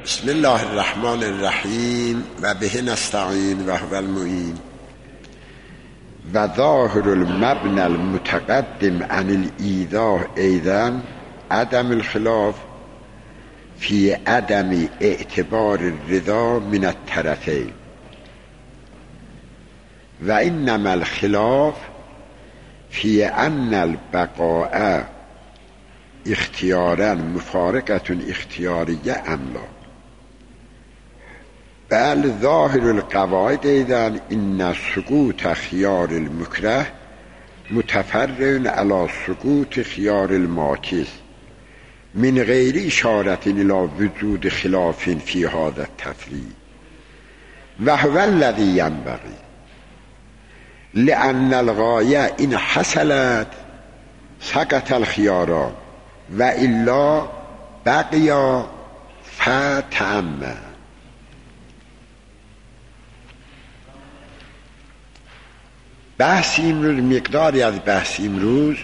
بسم الله الرحمن الرحیم و به نستعین و هو المعین. و ظاهر المبنى المتقدم عن الایضاح ایضا عدم الخلاف فی عدم اعتبار الرضا من الطرفین و انما الخلاف فی ان البقاء اختیارا مفارقة اختیاریه ام لا. بل ظاهر القواعد ایضا ان سقوط خیار المکره متفرع علی سقوط خیار الماکث من غیر اشارة الى وجود خلاف فی هذا التفریع و هو الذی ینبغی لان الغایه ان حصلت سقط الخیاران و الا بقیا فتأمل. بحث امروز، مقداری از بحث امروز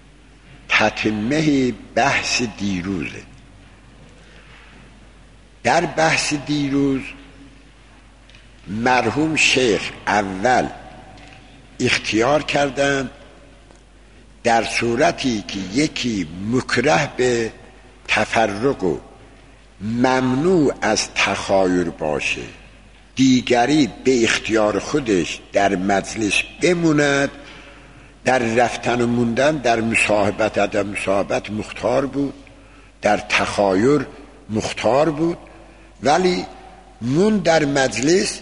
تتمه بحث دیروزه. در بحث دیروز مرحوم شیخ اول اختیار کردند در صورتی که یکی مکره به تفرق و ممنوع از تخایر باشه، دیگری به اختیار خودش در مجلس بموند، در رفتن و موندن در مصاحبت عدم مصاحبت مختار بود، در تخایر مختار بود، ولی مون در مجلس.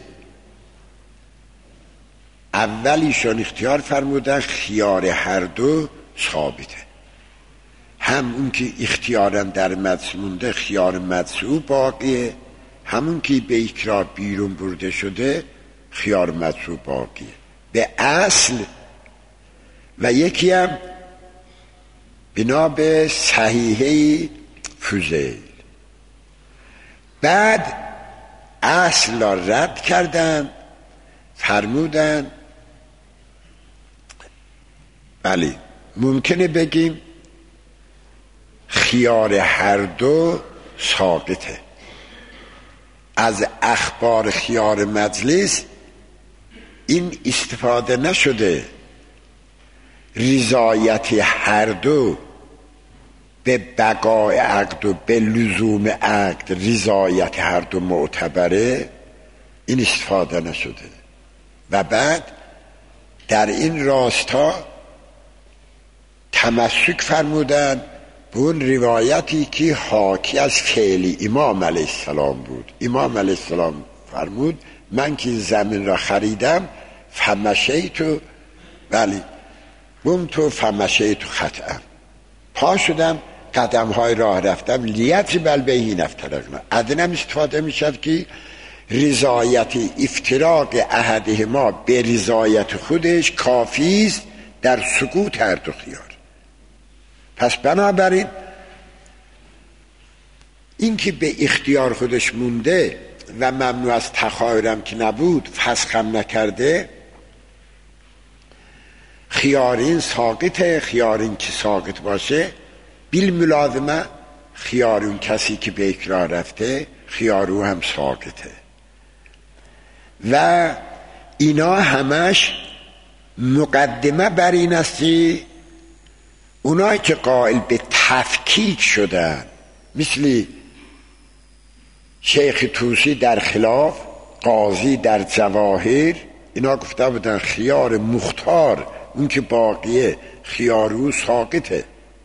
اولیشون اختیار فرمودن خیار هر دو ثابته، هم اون که اختیارن در مجلس مونده خیار مجلس باقیه، همون که به اکراه بیرون برده شده خیار مجلس باقیه به اصل. و یکی هم بنا به صحیحه فوزیل بعد اصل را رد کردن، فرمودن بله ممکنه بگیم خیار هر دو ساقطه. از اخبار خیار مجلس این استفاده نشده رضایت هر دو به بقای عقد و به لزوم عقد رضایت هر دو معتبره، این استفاده نشده. و بعد در این راستا تمسک فرمودن به اون روایتی که حاکی از فعل امام علیه السلام بود. امام علیه السلام فرمود من که زمین را خریدم فمشیتو ولی قمتو فمشیتو خطأ، پا شدم قدم های راه رفتم لیت بل بهین افترقنا. ادنم استفاده میشد که رضایت افتراق احدهما به رضایت خودش کافی است در سقوط هر دو خیار. پس بنابراین این که به اختیار خودش مونده و ممنوع از تخایرم که نبود فسخم نکرده، خیارین ساقطه. خیارین که ساقط باشه بیل ملازمه خیارون کسی که به اکراه رفته خیارو هم ساقطه. و اینا همش مقدمه بر این است که اونایی که قائل به تفکیک شدن مثل شیخ طوسی در خلاف، قاضی در جواهر، اینا گفته بودن خیار مختار اون که باقیه خیارو ساقطه،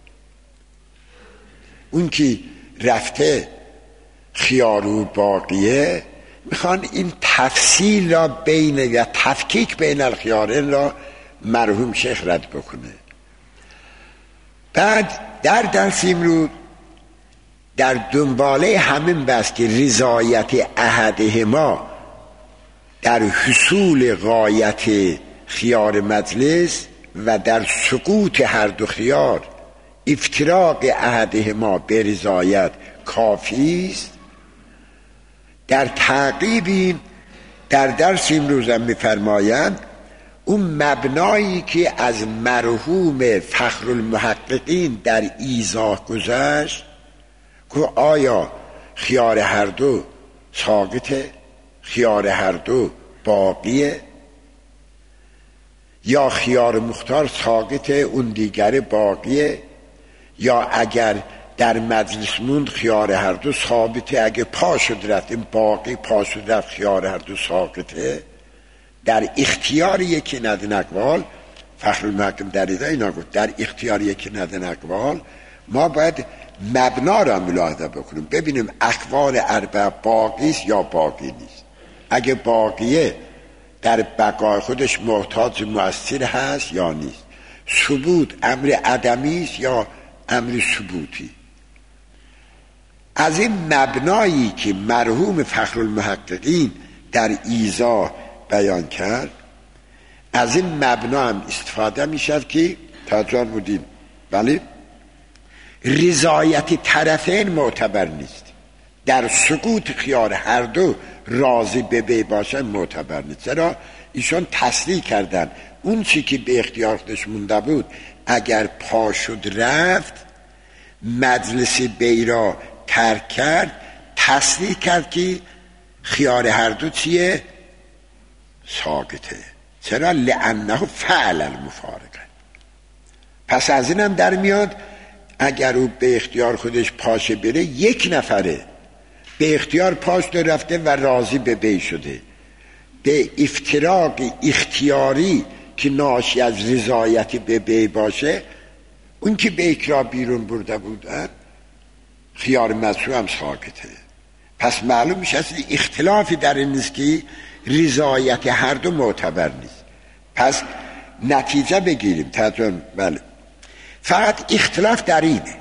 اون که رفته خیارو باقیه. میخوان این تفصیل را بین یا تفکیک بین الخیارین را مرحوم شیخ رد بکنه. بعد در درس امروز در دنباله همین بس که رضایت احدهما در حصول غایت خیار مجلس و در سقوط هر دو خیار افتراق احدهما به رضایت کافی است. در تعقیبی در درس امروز هم می‌فرمایند اون مبنایی که از مرحوم فخرالمحققین در ایضاح گذشت که آیا خیار هر دو ساقطه، خیار هر دو باقیه، یا خیار مختار ساقطه اون دیگر باقیه، یا اگر در مجلس موند خیار هر دو ثابته، اگه پا شد رفت این باقی، پا شد رفت خیار هر دو ساقطه. در اختیار یکی ندن اقوال، فخرالمحکم دریده اینا گفت در اختیار یکی ندن اقوال ما باید مبنا را ملاحظه بکنیم، ببینیم اقوال اربع باقیست یا باقی نیست. اگه باقیه در بقای خودش محتاج مؤثر هست یا نیست، ثبوت امر عدمی است یا امر ثبوتی. از این مبنایی که مرحوم فخرالمحققین در ایضاح بیان کرد، از این مبنا هم استفاده می شد که توجه بودیم ولی رضایت طرفین معتبر نیست. در سقوط خیار هر دو راضی به بی باشه معتبر نیست. چرا؟ ایشون تصریح کردن اون چی که به اختیار خودش مونده بود اگر پا شد رفت مجلس بی را ترک کرد، تصریح کرد که خیار هر دو چیه؟ ساقطه. چرا؟ لانه فعل المفارقه. پس از اینم در میاد اگر او به اختیار خودش پاشه بره، یک نفره به اختیار پاش رفته و راضی به بی شده، به افتراق اختیاری که ناشی از رضایتی به بی باشه، اون که به اکراه بیرون برده بودن خیار مشروع هم ساکته. پس معلوم میشه اصلا اختلافی در این نیست که رضایت هر دو معتبر نیست. پس نتیجه بگیریم تجربه بله، فقط اختلاف در اینه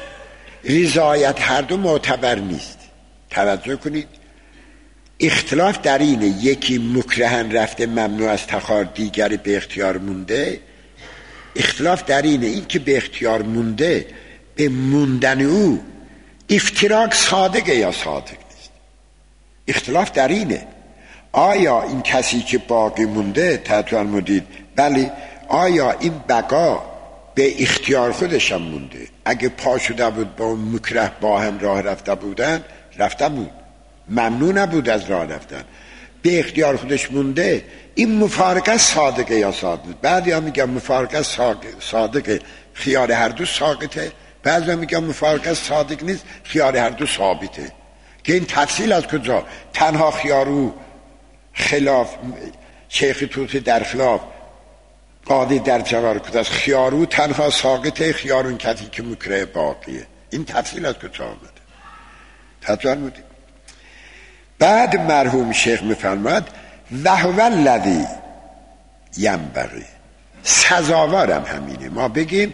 رضایت هر دو معتبر نیست. توجه کنید اختلاف در اینه یکی مکرهن رفته ممنوع از تخار، دیگری به اختیار مونده. اختلاف در اینه این که به اختیار مونده به موندن او افتراق صادقه یا صادق نیست. اختلاف در اینه آیا این کسی که باقی مونده توجه مدید بله، آیا این بقا به اختیار خودش هم مونده؟ اگه پا شده بود با اون مکره با هم راه رفته بودن رفته بود، ممنوع نبود از راه رفتن، به اختیار خودش مونده، این مفارقه صادقه یا صادق؟ بعضی ها میگن مفارقه صادقه خیار هر دو ساقطه، بعضی ها میگن مفارقه صادق نیست خیار هر دو ثابته. که این تفصیل از کجا؟ تنها خیارو خلاف شیخ توسی در خلاف قاضی در جوار کداست، خیارو تنها ساقطه، خیارون کسی که مکره باقیه. این تفصیل از کجا آمده؟ تفصیل بودیم. بعد مرحوم شیخ میفرماد وهو الذی ینبغی، سزاوارم همینه ما بگیم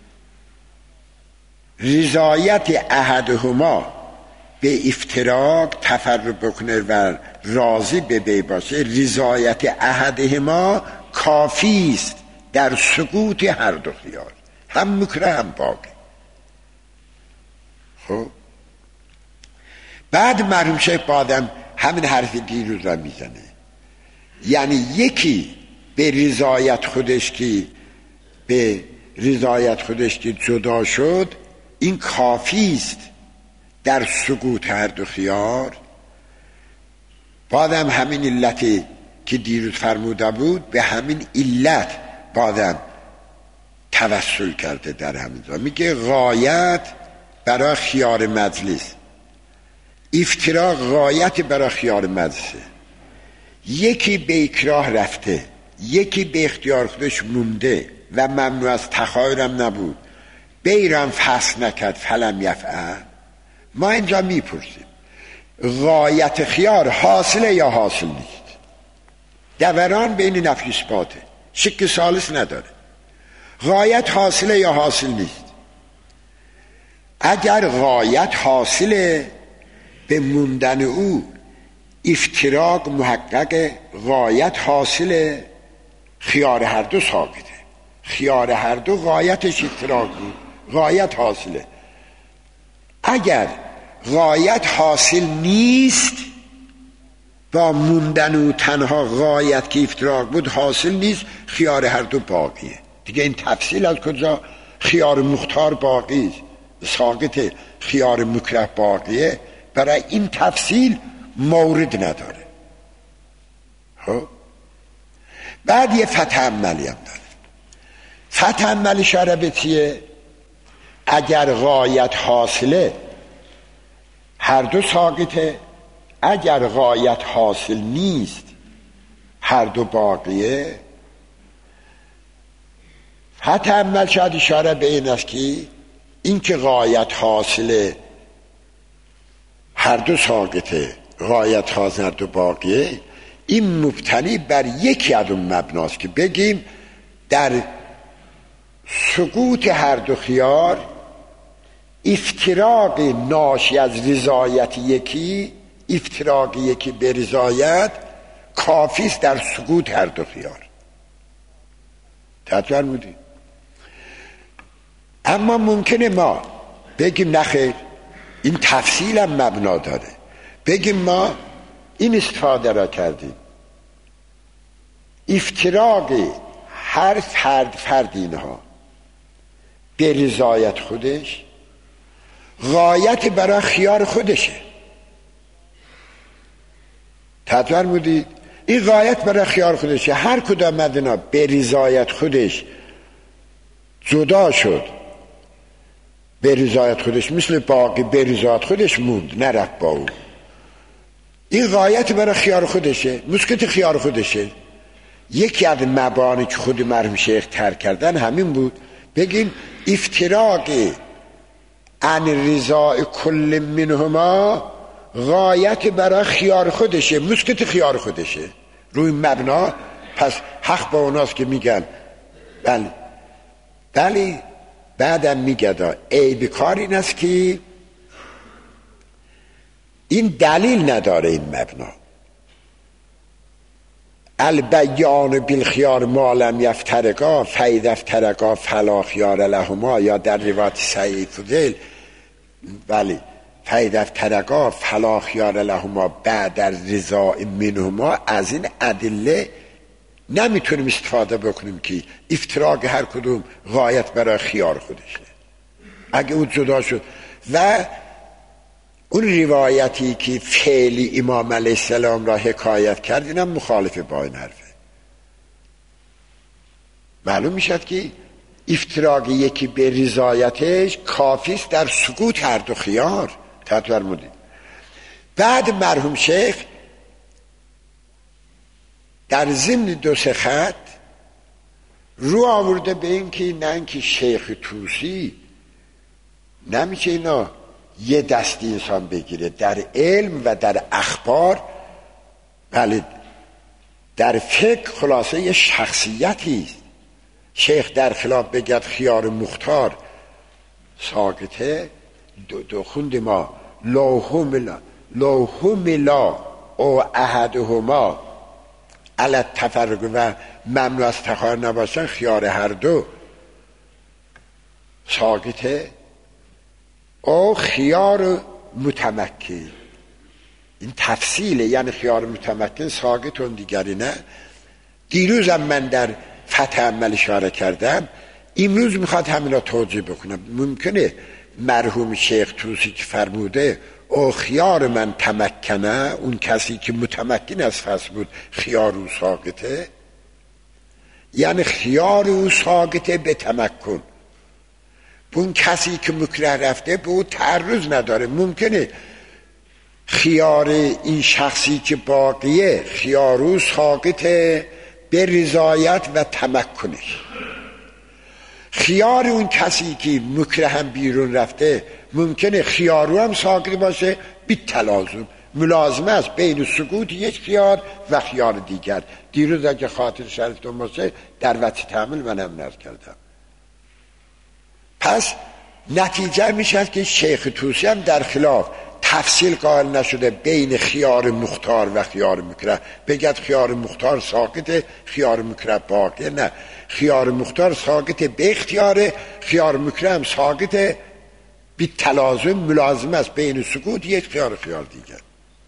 رضایت احدهما به افتراق تفرق بکنه و راضی به بی باشه، رضایت احدهما کافی است در سقوط هر دو خیار، هم مکره هم باقی. خب بعد مرحوم شیخ بادم همین حرف دیروز را میزنه، یعنی یکی به رضایت خودش که جدا شد این کافی است در سقوط هر دو خیار. بعدم همین علتی که دیروز فرموده بود به همین علت بعدم توسل کرده در همین جا. میگه غایت برای خیار مجلس، افتراق غایت برای خیار مجلسه. یکی به اکراه رفته، یکی به اختیار خودش مونده و ممنوع از تخایرم نبود، بیرم فصل نکرد فلم یفعل. ما اینجا میپرسیم غایت خیار حاصله یا حاصل نیست؟ دوران بین نفی اثباته، شک ثالث نداره. غایت حاصله یا حاصل نیست؟ اگر غایت حاصله به موندن او افتراق محقق، غایت حاصله خیار هر دو ساقطه. خیار هر دو غایتش افتراق بود، غایت حاصله. اگر غایت حاصل نیست با موندن او تنها غایت که افتراق بود حاصل نیست، خیار هر دو باقیه. دیگه این تفصیل از کجا؟ خیار مختار باقی ساقطه، خیار مکره باقیه. برای این تفصیل مورد نداره. خب بعد یه فتح عملی هم داره. فتح عملی اشاره به چیه؟ اگر غایت حاصله هر دو ساقطه، اگر غایت حاصل نیست هر دو باقیه. فتح عمل شاید اشاره به این است که این که غایت حاصله هر دو ساقطه، غایت حاصل هر دو باقیه، این مبتنی بر یکی از اون مبناست که بگیم در سقوط هر دو خیار افتراق ناشی از رضایت یکی، افتراق یکی به رضایت کافیست در سقوط هر دو خیار. تطور بودی. اما ممکنه ما بگیم نخیر این تفصیل هم مبنا داره، بگیم ما این استفاده را کردیم، افتراق هر فرد اینها به رضایت خودش غایت برای خیار خودشه. تطور بودید. این غایت برای خیار خودشه، هر کدام از اینا به رضایت خودش جدا شد، به رضایت خودش مثل باقی به رضایت خودش موند، نرفت با اون. این غایت برای خیار خودشه، مسکت خیار خودشه. یکی از مبانی که خود مرحوم شیخ ترک کردن همین بود، بگیم افتراق عن رضای کل منهما غایت برای خیار خودشه، مسکت خیار خودشه. روی مبنا پس حق با اوناست که میگن بله بعدم میگه عیب کار این است که این دلیل نداره. این مبنا البیان بالخیار ما لم یفترقا فاذا افترقا فلا خیار لهما، یا در روایت سعید فضیل بله فاذا افترقا فلا خیار لهما بعد از رضا منهما. از این ادله نمیتونیم استفاده بکنیم که افتراق هر کدوم غایت برای خیار خودشه. اگه اون جدا شد و اون روایتی که فعلی امام علیه السلام را حکایت کرد اینم مخالف با این حرفه. معلوم میشد که افتراق یکی به رضایتش کافیست در سقوط هر دو خیار. تطور مدید. بعد مرحوم شیخ در ضمن دو سه خط رو آورده به این که نه اینکه شیخ طوسی نمیشه اینا یه دستی انسان بگیره در علم و در اخبار. بله در فقه خلاصه یه شخصیتی است. شیخ در خلاف بگد خیار مختار ساکته دو خوند ما لوهم لا او احدهما علی التفرق و ممنوع از تخار نباشن خیار هر دو ساکته او خیار متمکن. این تفصیله، یعنی خیار متمکن ساکت اون دیگری نه. دیروزم من در فتح عمل اشاره کردم، امروز میخواد همین را توجیه بکنم. ممکنه مرحوم شیخ طوسی که فرموده او خیار من تمکنه، اون کسی که متمکن از فصل بود خیار او ساکته، یعنی خیار او ساکته به تمکن. اون کسی که مکره رفته به او تعرض نداره. ممکنه خیار این شخصی که باقیه خیار او ساکته به رضایت و تمکنش. خیار اون کسی که مکره هم بیرون رفته ممکنه خیارو هم ساکت باشه بی تلازم، ملازمه است بین سکوت یک خیار و خیار دیگر. دیروز اگه خاطر شرفتون باشه در وقت تعامل منم نرد کردم. پس نتیجه میشه که شیخ طوسی هم در خلاف تفصیل قائل نشده بین خیار مختار و خیار مکره، بگد خیار مختار ساکته خیار مکره باقی. نه، خیار مختار ساکته به اختیاره، خیار مکره هم ساکته بی تلازم، ملازم است بین سکوت یک خیار دیگر.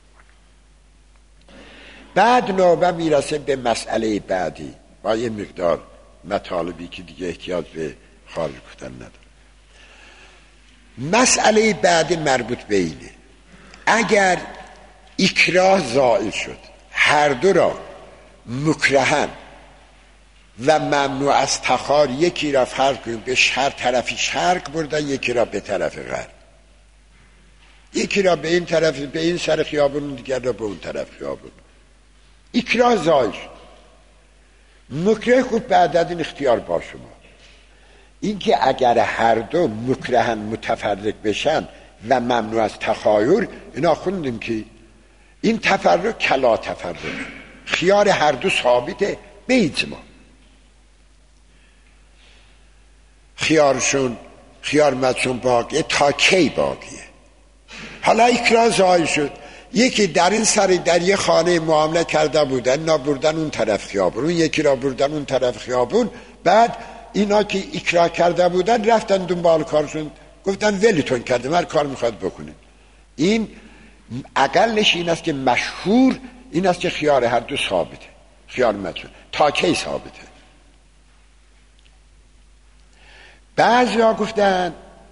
بعد نوبه میرسه به مسئله بعدی با یه مقدار مطالبی که دیگه احتیاج به خارج گفتن نداره. مسئله بعدی مربوط به اینه اگر اکراه زائل شد، هر دو را مکرهن و ممنوع از تخار، یکی را فرض کنیم به طرفی شرق بردن، یکی را به طرف غرب، یکی را به این طرف به این سر خیابون، دیگر را به اون طرف خیابون، اکراه زائل شد. مکره خود بعد از این اختیار با شما. اینکه اگر هر دو مکرهن متفرق بشن و ممنوع از تخایر، اینا خوندیم که این تفرق کلا تفرق، خیار هر دو ثابته به اجماع. خیار مدشون باقیه تا کی باقیه؟ حالا اکراه زائل شد، یکی در این سر در یه خانه معامله کرده بودن، اینا بردن اون طرف خیابون، اون یکی را بردن اون طرف خیابون، بعد اینا که اکراه کرده بودن رفتن دنبال کارشون، گفتن ولیتون کرده، هر کار میخواد بکنید. این اقلش این است که مشهور این است که خیار هر دو ثابته، خیار مدشون تا کی ثابته. بعضی ها گفتن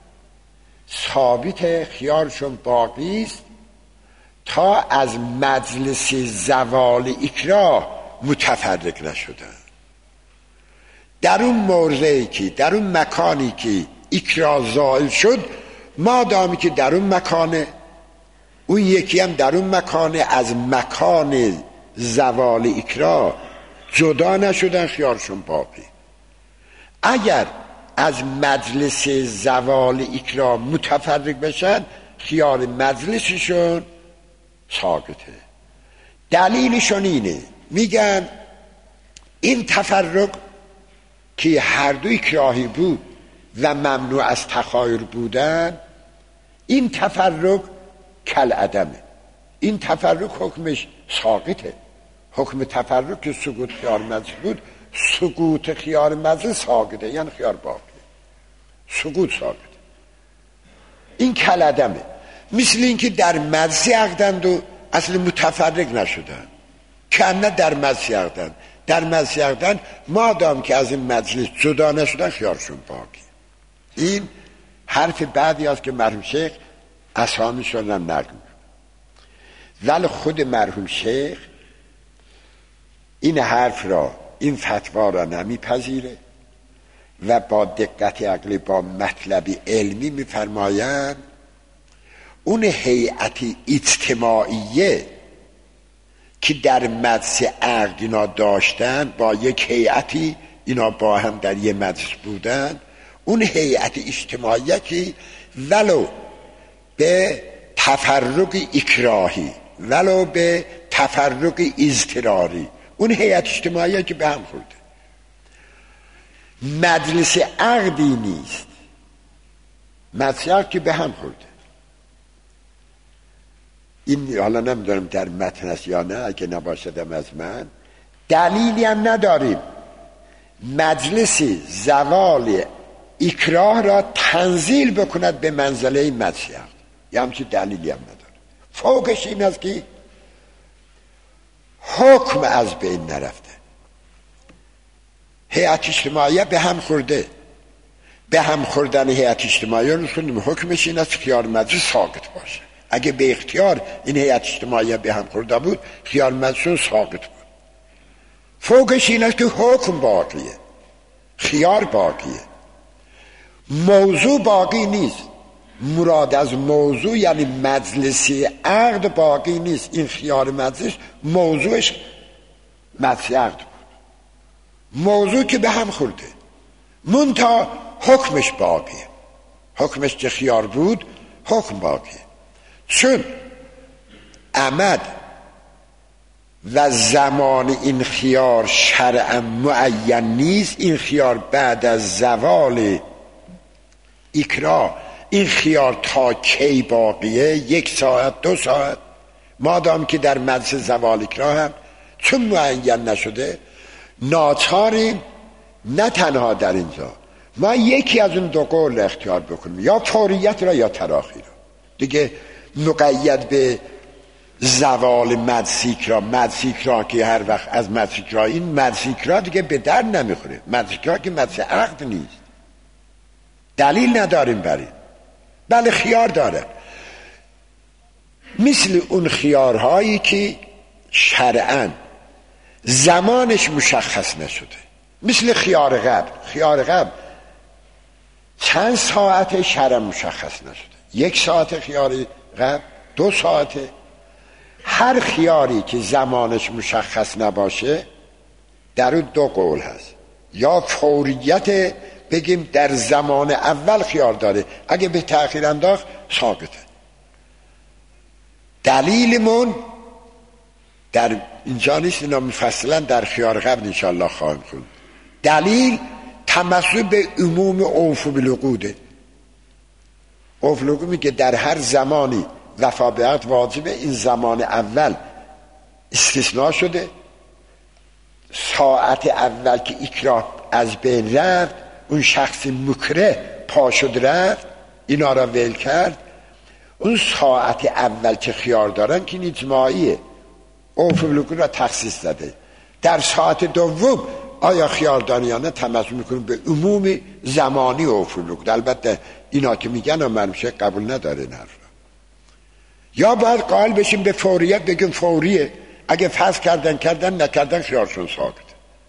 ثابت خیارشون باقی است تا از مجلس زوال اکراه متفرق نشدن. در اون موضعی که در اون مکانی که اکراه زائل شد، مادامی که در اون مکانه، اون یکی هم در اون مکانه، از مکان زوال اکراه جدا نشدن، خیارشون باقی. اگر از مجلس زوال اکراه متفرق بشن، خیار مجلسشون ساقطه. دلیلشون اینه، میگن این تفرق که هر دو اکراهی بود و ممنوع از تخایر بودن، این تفرق کل عدمه، این تفرق حکمش ساقطه. حکم تفرق که سقوط خیار مجلس بود، سقوط خیار مجلس ساقطه، یعنی خیار باقی، سقوط ساقطه، این کل عدمه. مثل این که در مجلس عقدند و اصل متفرق نشدن، که نه در مجلس عقدند، در مجلس عقدند مادام که از این مجلس جدا نشدن، خیارشون باقی. این حرف بعدی است که مرحوم شیخ اسامیشون هم نقل، ولی خود مرحوم شیخ این حرف را، این فتوا را نمیپذیره و با دقت عقلی، با مطلب علمی میفرمایند اون هیئت اجتماعیه که در مجلس عقد اینا داشتن، با یک هیئتی اینا با هم در یه مجلس بودن، اون هیئت اجتماعیه که ولو به تفرق اکراهی ولو به تفرق اضطراری، اون هیئت اجتماعیه که به هم خورده، مجلس عقدی نیست، مجلس عقد که به هم خورده. این حالا نمیدونم در متن است یا نه، اگه نباشدم از من، دلیلی هم نداریم مجلس زوال اکراه را تنزیل بکند به منزله مجلس عقد، یه همچین دلیلی هم نداره. فوقش این است که حکم از بین نرفته، هیئت اجتماعیه به هم خورده، به هم خوردن هیئت اجتماعیه رو خوندیم، حکمش این است خیار مجلس ساقط باشه. اگه به اختیار این هیئت اجتماعیه به هم خورده بود، خیار مجلس ساقط بود. فوقش این است که حکم باقیه، خیار باقیه، موضوع باقی نیست. مراد از موضوع یعنی مجلس عقد باقی نیست. این خیار مجلس موضوعش مجلس عقد بود، موضوع که به هم خورده، منتها حکمش باقیه، حکمش که خیار بود حکم باقیه. چون عمد و زمان این خیار شرعا معین نیست، این خیار بعد از زوال اکراه، این خیار تا کی باقیه؟ 1 ساعت 2 ساعت، مادام که در مجلس زوال اکراه هم چون معین نشده، ناچاریم نه تنها در اینجا ما یکی از اون دو قول اختیار بکنیم، یا فوریت را یا تراخی را، دیگه مقید به زوال مدسیک را که هر وقت از مدسیک را، این مدسیک را دیگه به در نمیخوره، مدسیک را که مدس عقد نیست، دلیل نداریم برای، بله خیار داره. مثل اون خیارهایی که شرعاً زمانش مشخص نشده، مثل خیار قبل. خیار قبل چند ساعت شرعاً مشخص نشده، 1 ساعت خیار قبل، 2 ساعته. هر خیاری که زمانش مشخص نباشه در اون 2 قول هست، یا فوریت بگیم در زمان اول خیار داره، اگه به تأخیر انداخت ساقطه. دلیلمون در اینجا نیست، اینا مفصلا در خیار قبل انشاءالله خواهیم خوند. دلیل تمسک به عموم عوف بالعقوده. عوف بالعقود میگه در هر زمانی وفا به عقد واجبه، این زمان اول استثناء شده. ساعت اول که اکراه از بین رفت، اون شخص مکره پا شد رفت، اینا را ول کرد. اون ساعت اول که خیار دارن که اجماعیه، عوف بالعقود را تخصیص داده. در ساعت دوم آیا خیاردانیانه تمسک میکنه به عموم زمانی عوف بالعقود. البته اینا که میگن مرمشه قبول نداره این حرف. یا باید قائل بشیم به فوریت، بگیم فوریه، اگه فصل کردن نکردن خیارشون ساقطه.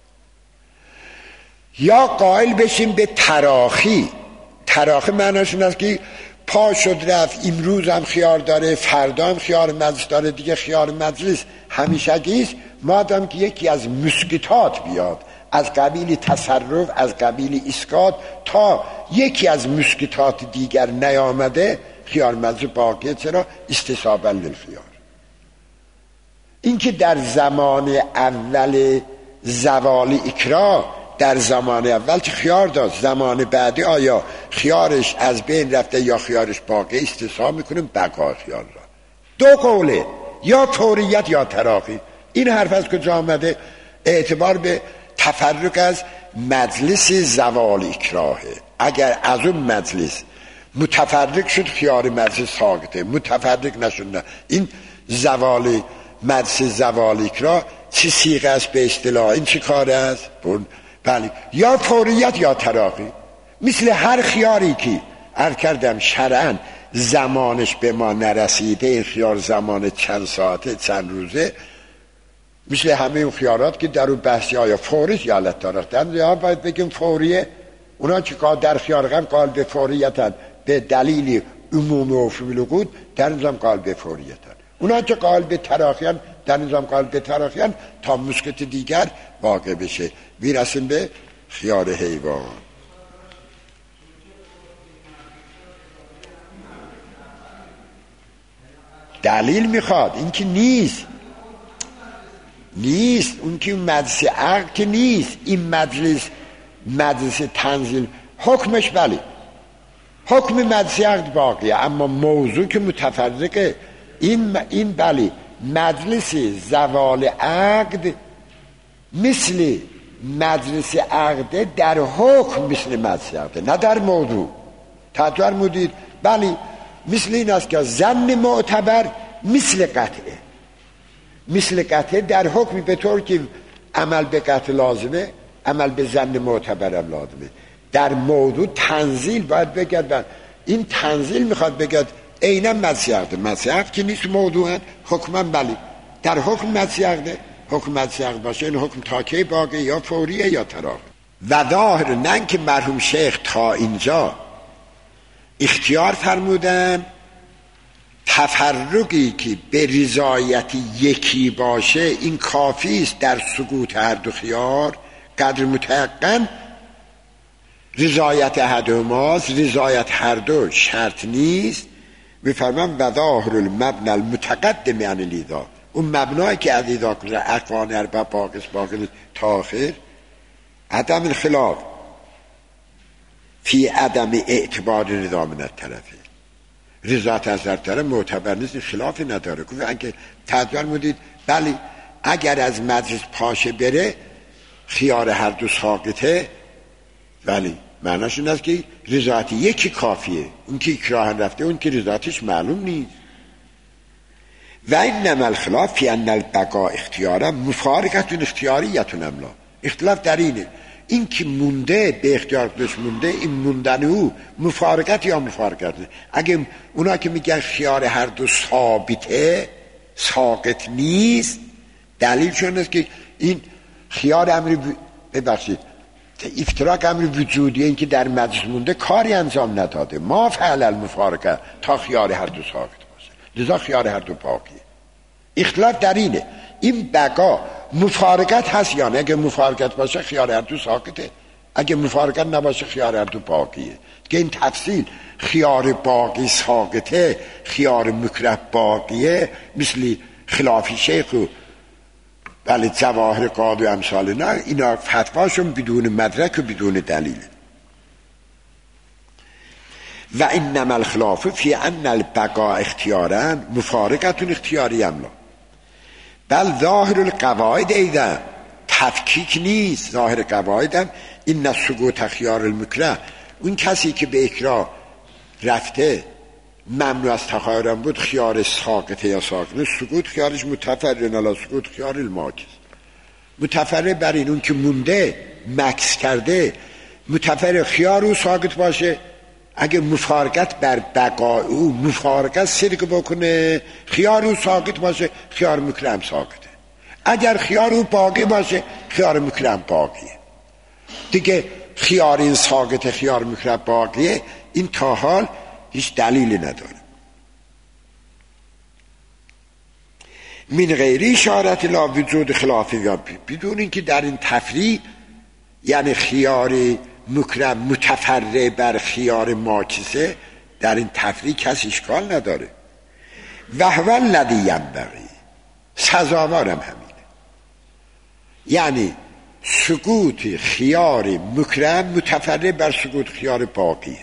یا قائل بشیم به تراخی. تراخی معناش این است که پا شد رفت، امروز هم خیار داره، فردا هم خیار مجلس داره، دیگه خیار مجلس همیشگیست، مادام که یکی از مسکتات بیاد از قبیل تصرف، از قبیل اسکات، تا یکی از مسکتات دیگر نیامده خیار مجلس باقیه. چرا؟ استصحاباً للخیار. این که در زمان اول زوال اکراه، در زمان اول که خیار داشت، زمان بعدی آیا خیارش از بین رفته یا خیارش باقی، استصحاب میکنیم بقا خیار را. 2 قوله، یا فوریت یا تراخی. این حرف از کجا آمده؟ اعتبار به تفرق از مجلس زوال اکراهه. اگر از اون مجلس متفرق شد خیار مجلس ساقطه، متفرق نشد نه. این زوال مجلس زوال اکراه چه صیغه است به اصطلاح؟ این چه کار است؟ بله، یا فوریت یا تراخی. مثل هر خیاری که عرض کردم شرعاً زمانش به ما نرسیده، این خیار زمان چند ساعته چند روزه، مثل همه اون خیارات که در اون بحثی آیا فوریت یا علت تاریختن، یا باید بگیم فوریه. اونا که در خیار قبل قال به فوریتن به دلیل عموم عوف بالعقود، در نظام قال به فوریتن. اونا که قال به تراخیان، در نظام قال به تراخیان، تا مسکت دیگر واقع بشه. میرسیم به خیار حیوان. دلیل میخواد، این که نیست اون که مجلس عقد که نیست. این مجلس تنزیل حکمش بله، حکم مجلس عقد باقیه، اما موضوع که متفرقه. این بله، مجلس زوال عقد مثل مجلس عقد در حکم، مثل مجلس عقد، نه در موضوع. توجه مدید بله، مثل این است که ظن معتبر مثل قطعه در حکم، به طور که عمل به قطع لازمه، عمل به ظن معتبر هم لازمه. در موضوع تنزیل باید بگرد، این تنزیل میخواد بگرد عیناً مجلس عقد که نیست موضوعاً، حکماً بله. در حکم مجلس عقد، حکم مجلس عقد باشه، این حکم تاکی باقی یا فوریه یا تراخی. و ظاهر نه که مرحوم شیخ تا اینجا اختیار فرمودن تفرقی که به رضایت یکی باشه این کافی است در سقوط هر دو خیار، قدر متيقن رضایت احدهماست، رضایت هر دو شرط نیست. میفرمان و ظاهر المبنى المتقدم یعنی لیدا، اون مبنایی که از لیدا کنه اقوان اربع باقی تا آخر، عدم الخلاف فی عدم اعتبار رضا من الطرفین. رضایت از هر طرف معتبر نیست، خلافی نداره. که تدبیر مدید بله، اگر از مجلس پاشه بره خیار هر دو ساقطه، ولی معناش این است که رضایت یکی کافیه، اون که اکراه رفته اون که رضایتش معلوم نیست. و انما الخلاف فی ان البقاء اختیارا مفارقه اختیاریت املا. اختلاف در اینه این که مونده به اختیار خودش مونده، این موندن او مفارقت یا مفارقت. اگه اونا که میگن خیار هر دو ثابته، ساقط نیست، دلیلشون است که این خیار امر ببخشید افتراق امر وجودی، این که در مجلس مونده کاری انجام نداده، ما فعل المفارقه تا خیار هر دو ساقط باشه، لذا خیار هر دو باقیه. اختلاف در اینه این بقا مفارقت هست یا نه. اگه مفارقت باشه خیار هر دو ساقطه، اگه مفارقت نباشه خیار هر دو باقیه. که این تفصیل خیار باقی ساقطه، خیار مکره باقیه، مثل خلافی شیخ و بله جواهر قاضی و امثال نه، اینا فتواشون بدون مدرک و بدون دلیل. و انما الخلاف فی ان البقاء اختیارا مفارقت اختیاری املا، بل ظاهر القواعد ایضا تفکیک نیست. ظاهر قواعد هم این سقوط خیار المکره، اون کسی که به اکراه رفته ممنوع از تخیرم بود، خیار ساقطه یا ساقطه، سقوط خیارش متفرع علی سقوط خیار الماکس، متفرع بر این اون که مونده مکس کرده، متفرع خیار او ساقط باشه. اگه مفارقت بر بقای او مفارقت صدق بکنه، خیار او ساقط باشه، خیار مکرم ساقطه. اگر خیار او باقی باشه، خیار مکرم باقیه دیگه. خیار این ساقط خیار مکرم باقیه، این تا حال هیچ دلیلی نداره. من غیر اشارت لا وجود خلافی، یا بدون اینکه در این تفریق یعنی خیار مکرم متفرع بر خیار ماکسه، در این تفریق کسی اشکال نداره. و هو الذی ینبغی، سزاوارم همینه، یعنی سقوط خیار مکرم متفرع بر سقوط خیار باقیه،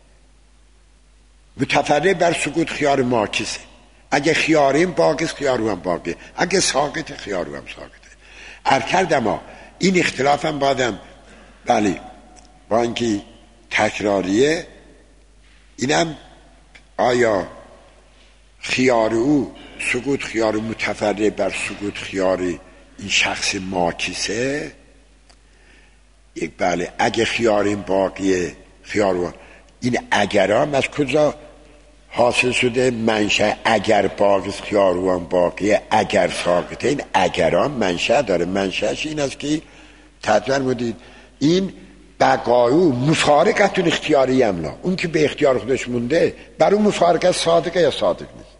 متفرع بر سقوط خیار ماکسه. اگه خیاریم باقی است، خیارو هم باقیه، اگه ساقط خیارو هم ساقطه. کردم این اختلاف هم بادم بله با اینکه تکراریه، اینم آیا خیار او سقوط خیار متفرع بر سقوط خیار این شخص ماکسه، یک بله اگه خیاریم باقیه خیارو، این اگرام از کجا حاصل شده؟ منشأ اگر باقی خیارو هم باقیه، اگر ساقطه، این اگرام منشأ داره. منشأش این است که تدبیر مدید این بقایو مفارقتون اختیاری املا، اون که به اختیار خودش مونده بر اون مفارقت صادقه یا صادق نیست.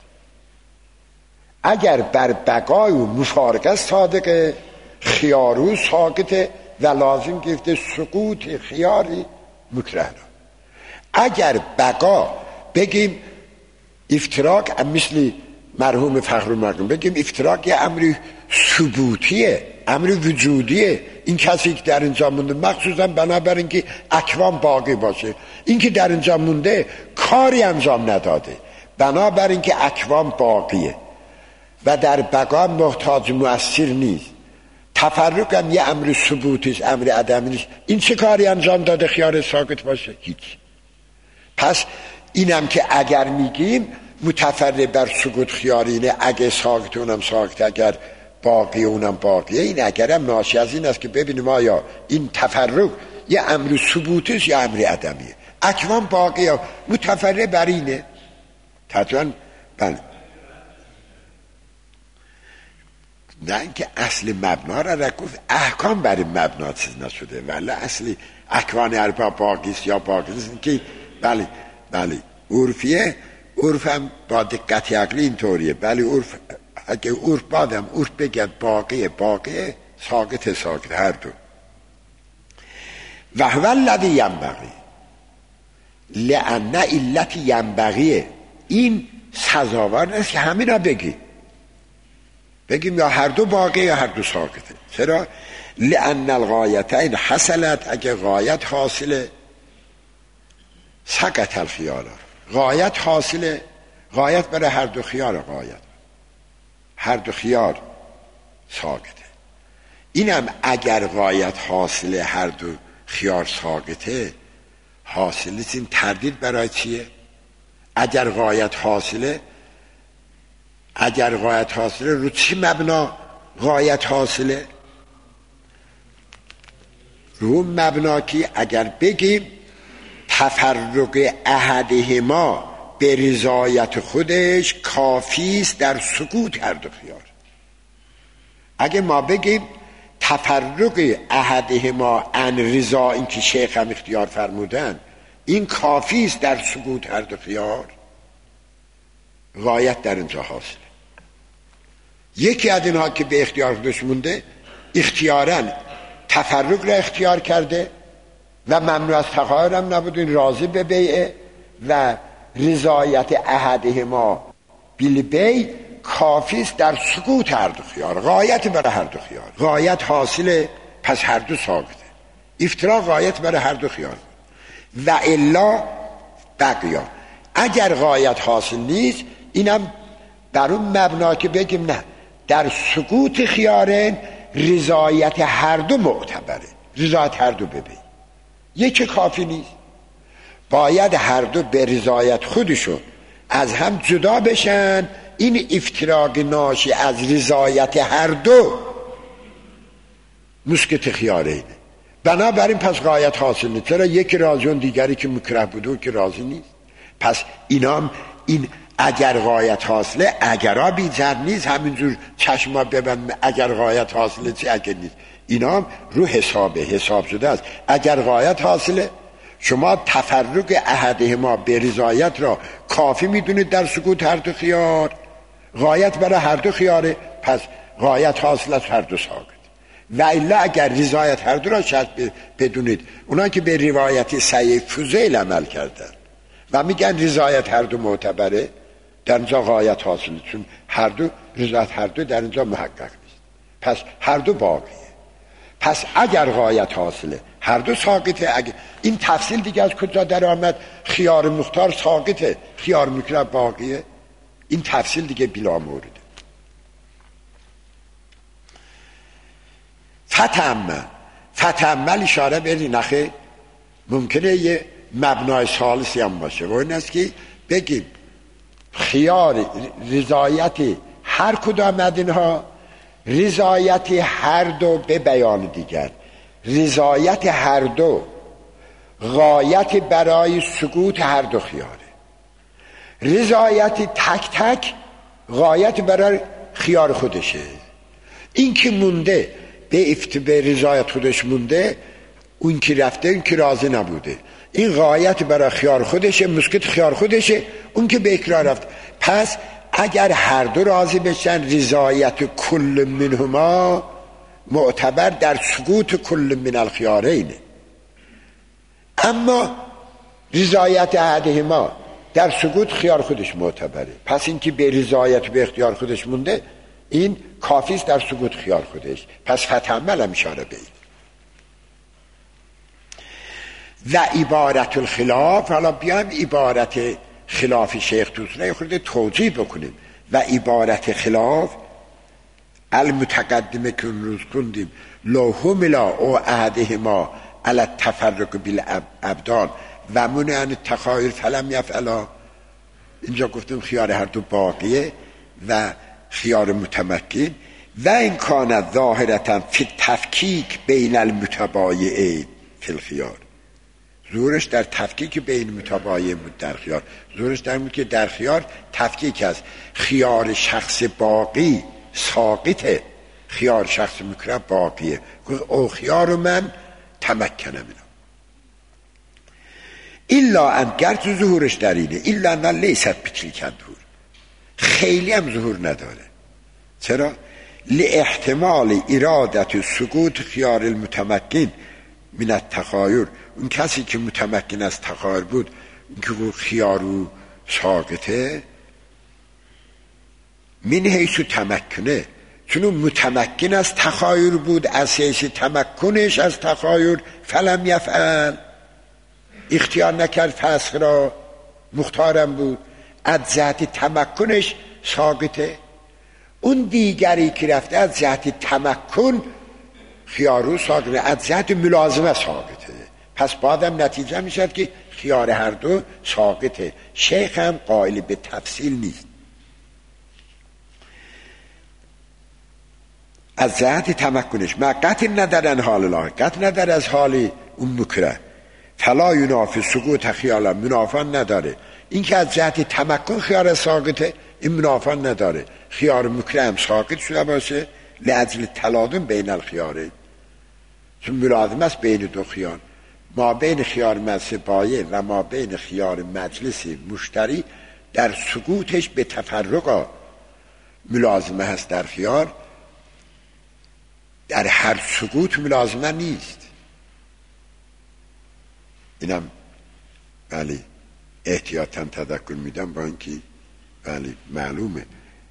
اگر بر بقایو مفارقت صادقه، خیارو ساقطه و لازم گرفته سقوط خیاری مکره را. اگر بقا بگیم افتراق، مثل مرحوم فخرالمقدم بگیم افتراق یه امری ثبوتیه، امری وجودیه، این کسی که در اینجا مونده مخصوصا بنابراین که اکوان باقی باشه، این که در اینجا مونده کاری انجام نداده، بنابراین که اکوان باقیه و در بقا محتاج مؤثر نیست. تفرق هم یه امر ثبوتیست، امر عدمی نیست. این چه کاری انجام داده خیار ساکت باشه؟ هیچ. پس اینم که اگر میگیم متفرع بر سقوط خیارینه، اگه ساکت اونم ساکت، اگر باقی اونم باقیه، این اگرم ناشی از این است که ببینیم آیا این تفرق یه امر ثبوتیست یا امر عدمیه. اکوان باقیه متفرع بر اینه تطبیقاً بله، نه اینکه اصل مبنا را گفت احکام برای مبنا چیز نشده، ولی اصلی اکوان اربا باقیست یا باقی نیست که بله بله عرفیه. عرف هم با دقت عقلی اینطوریه، بله عرف اگه عرف بادم عرف بگد باقیه باقیه، ساقط ساقط هر دو. و هو الذی ینبغی لأن علت ینبغیه، این سزاوار نیست که همین را بگیم یا هر دو باقی یا هر دو ساقطه. چرا؟ لأن الغایتین حصلت، اگه غایت حاصله سقط الخیار، غایت حاصله، غایت برای هر دو خیار، غایت هر دو خیار ساقطه. اینم اگر غایت حاصله هر دو خیار ساقطه، حاصله این تردید برای چیه؟ اگر غایت حاصله رو چی مبنا غایت حاصله؟ رو مبنا که اگر بگیم تفرق احدهما به رضایت خودش کافی است در سکوت هر دو خیار. اگه ما بگیم تفرق احدهما عن رضا، این که شیخ هم اختیار فرمودن، این کافی است در سکوت هر دو خیار، غایت در اینجا حاصله. یکی از اینها که به اختیار خودش مونده اختیاراً تفرق را اختیار کرده و ممنوع از تخایر هم نبود، این راضی به بیعه و رضایت احدهما بالبیع کافی است در سکوت هر دو خیار، غایت برای هر دو خیار، غایت حاصله، پس هر دو ساقطه. افتراق غایت برای هر دو خیار و الا بقیا. اگر غایت حاصل نیست اینم در اون مبنا که بگیم نه در سکوت خیارن رضایت هر دو معتبره، رضایت هر دو ببین، یکی کافی نیست، باید هر دو به رضایت خودشون از هم جدا بشن. این افتراق ناشی از رضایت هر دو مسکت خیاره اینه. بنابراین پس غایت حاصل نیست. چرا یکی راضی اون دیگری که مکره بوده و که راضی نیست. پس اینام این اگر غایت حاصله، اگرها بی‌ضرر نیست، همینجور چشما ببند اگر غایت حاصله چی اگر نیست، اینام رو حساب شده است. اگر غایت حاصله شما تفرق احدهما به رضایت را کافی میدونید در سکوت هر دو خیار، غایت برای هر دو خیاره، پس غایت حاصل از هر دو ساقط. و الا اگر رضایت هر دو را شرط بدونید، اونا که به روایت سعید فضیل عمل کردن و میگن رضایت هر دو معتبره، در اینجا غایت حاصله، چون هر دو رضایت هر دو در اینجا محقق نیست، پس هر دو باقیه. پس اگر غایت حاصله هر دو ساقطه. اگر این تفصیل دیگه از کجا در آمد؟ خیار مختار ساقطه، خیار مکره باقیه. این تفصیل دیگه بلا مورده. فتعمل اشاره بری نخه ممکنه یه مبنای ثالثی هم باشه و این است که بگیم خیار رضایت هر کدام از اینها، رضایت هر دو به بیان دیگر، رضایت هر دو غایت برای سکوت هر دو خیاره، رضایت تک تک غایت برای خیار خودشه. این که مونده به رضایت خودش مونده، اون که رفته اون که راضی نبوده، این غایت برای خیار خودشه، مسکت خیار خودشه، اون که به اکراه رفت. پس اگر هر دو راضی بشن رضایت کل منهما معتبر در سکوت کل من الخیارینه. اما رضایت احدهما در سکوت خیار خودش معتبره، پس این که به رضایت به اختیار خودش مونده این کافی است در سکوت خیار خودش. پس فتعمل هم اشاره به این. و عبارت الخلاف، حالا بیایم عبارت خلاف شیخ توسنه خورده توضیح بکنیم. و عبارت خلاف المتقدمه که اون روز کندیم لو هملا او احدهما علی التفرق بالابدان و منع عن التخایر فلم یفعلا، اینجا گفتیم خیار هر دو باقیه و خیار متمکن. و این کان ظاهرتا فی تفکیک بین المتبایعین فی الخیار، ظهورش در تفکیک بین متبایع بود در خیار، ظهورش در بود که در خیار تفکیک از خیار شخص باقی ساقطه، خیار شخص مکره باقیه. او خیار من تمکنم اینا الا ان گرد ظهورش در اینه الا ان لیست بتلک ظهور، خیلی هم ظهور نداره. چرا؟ لاحتمال ارادت سکوت خیار المتمکن من التخایر، اون کسی که متمکن از تخایر بود که خیارو ساقطه من حیث تمکنه، چون اون متمکن از تخایر بود، از حیث تمکنش از تخایر فلم یفعل، اختیار نکرد فسخ را، مختارم بود، از جهت تمکنش ساقطه. اون دیگری که رفته از جهت تمکن خیارو ساقطه، از جهت ملازمه ساقطه. پس بعدم نتیجه میشد که خیار هر دو ساقطه. شیخ هم قائل به تفصیل نیست. از جهت تمکنش ما قطع ندارن حال الله، قطع نداره از حال اون مکره. فلا ینافی سقوط خیالا، منافان نداره. این که از جهت تمکن خیار ساقطه، این منافان نداره. خیار مکره هم ساقط شده باشه لعجل تلادم بین الخیاره، چون ملازم است بین دو خیار. ما بین خیار مجلس بایع و ما بین خیار مجلس مشتری در سقوطش به تفرق ملازمه هست. در خیار در هر سقوط ملازمه نیست. اینم بله احتیاطاً تذکر میدم، با اینکه بله معلومه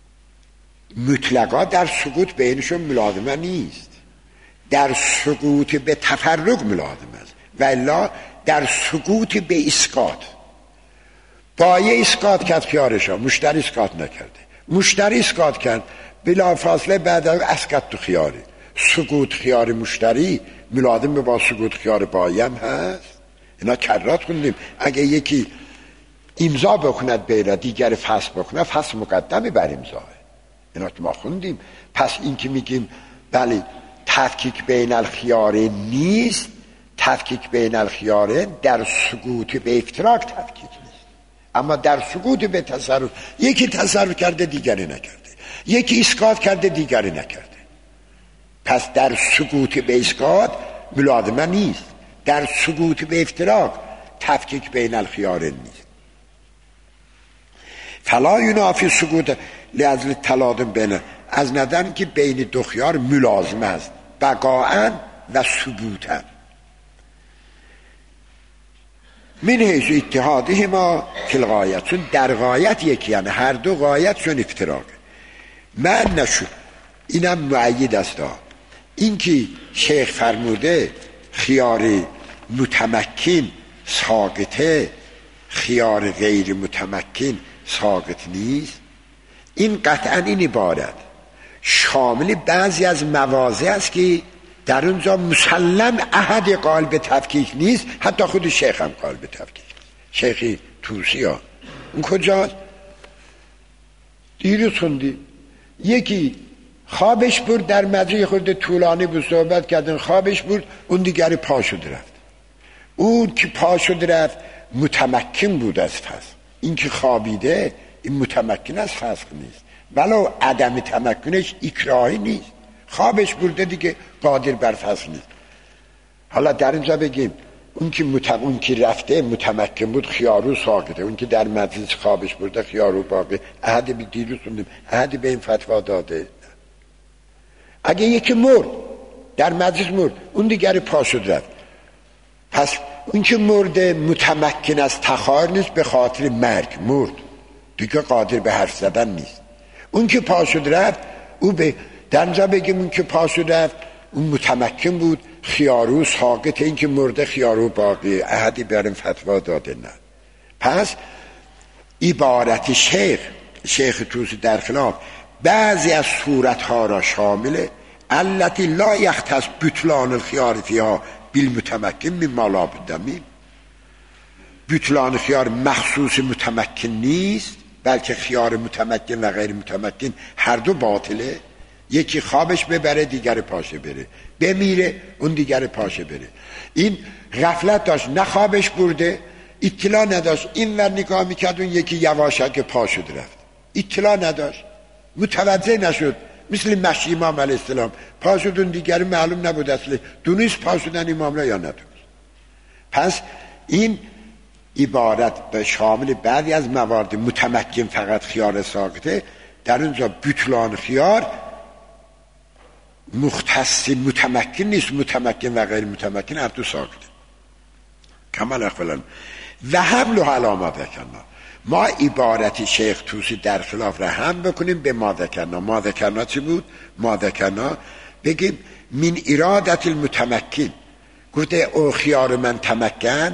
مطلقا در سقوط بینشون ملازمه نیست، در سقوط به تفرق ملازمه است، و الا در سقوط به اسقاط. بایع اسقاط کرد خیارشا، مشتری اسقاط نکرده. مشتری اسقاط کرد، بلا فاصله بعد از اسقاط تو خیاره. سقوط خیار مشتری ملازم با سقوط خیار بایع هم هست. اینا کرات خوندیم. اگه یکی امضا بکند بیره، دیگر فصل بکنه، فصل مقدمه بر امضاه. اینا که ما خوندیم. پس این که میگیم بله تفکیک بین الخیاره نیست، تفکیک بین الخیاره در سقوط به افتراق تفکیک نیست، اما در سقوط به تصرف، یکی تصرف کرده دیگری نکرده، یکی اسقاط کرده دیگری نکرده. پس در سقوط به اسقاط ملازمه نیست، در سقوط به افتراق تفکیک بین الخیاره نیست. فلا ینافی سقوط لعجل تلادم بین، از ندن که بین دو خیار ملازمه است بقاءً و ثبوتاً. من حیث اتحاده ما فی الغایت، چون در غایت یکی، یعنی هر دو غایت چون افتراقه. من نشد اینم معید است. این که شیخ فرموده خیار متمکن ساقطه، خیار غیر متمکن ساقط نیست، این قطعا این عبارت شامل بعضی از مواضع است که در اونجا مسلم احد قائل به تفکیک نیست، حتی خود شیخ هم قائل به تفکیک نیست. شیخی توسی ها اون کجاست؟ دیروز خوندی یکی خوابش برد، در مجلس خود طولانی بود صحبت کردن، خوابش برد، اون دیگری پا شد رفت. اون که پا شد رفت متمکن بود از فسق، این که خوابیده این متمکن از فسق نیست، ولو عدم تمکنش اکراهی نیست. خوابش برده دیگه قادر بر فسق نیست. حالا در اینجا بگیم اون که رفته متمکن بود خیارو ساقطه، اون که در مجلس خوابش برده خیارو باقی. احد به دیروز خوندیم احد به این فتوا داده. اگه یکی مرد در مجلس مرد، اون دیگر پا شد رفت، پس اون که مرده متمکن از تخار نیست، به خاطر مرگ مرد دیگه قادر به حرف زدن نیست. اون که پا شد رفت، او به در اینجا بگیم اون که پا شد رفت اون متمکن بود خیارو ساقط، این که مرده خیارو باقی. احدی بریم فتوا داده نه. پس عبارت شیخ توسی در خلاف بعضی از صورتها را شامله التي لا یختص بطلان الخیار فیها بالمتمکن مما لا بد منه. بطلان خیار مخصوص متمکن نیست، بلکه خیار متمکن و غیر متمکن هر دو باطله. یکی خوابش ببره دیگر پاشه بره، بمیره اون دیگر پاشه بره. این غفلت داشت، نه خوابش برده، اطلاع نداشت، این ور نگاه میکرد، اون یکی یواشک پا شد رفت، اطلاع نداشت، متوجه نشد. مثل مشی امام علیه السلام پا شد، اون دیگر معلوم نبود اصلا دونیست پا شدن امام را یا ندونست. پس این عبارت به شامل بعضی از موارد متمکن فقط خیار ساقطه، در اونجا بطلان خیار مختص متمکن نیست، متمکن و غیر متمکن هر دو ساقطه. کمال اخوالان و حمل و علامت ذکرنا، ما عبارت شیخ توسی در خلاف را هم بکنیم به ما ذکرنا. ما ذکرنا چی بود؟ ما ذکرنا بگیم من ارادت المتمکن، گفته او خیار من تمکن،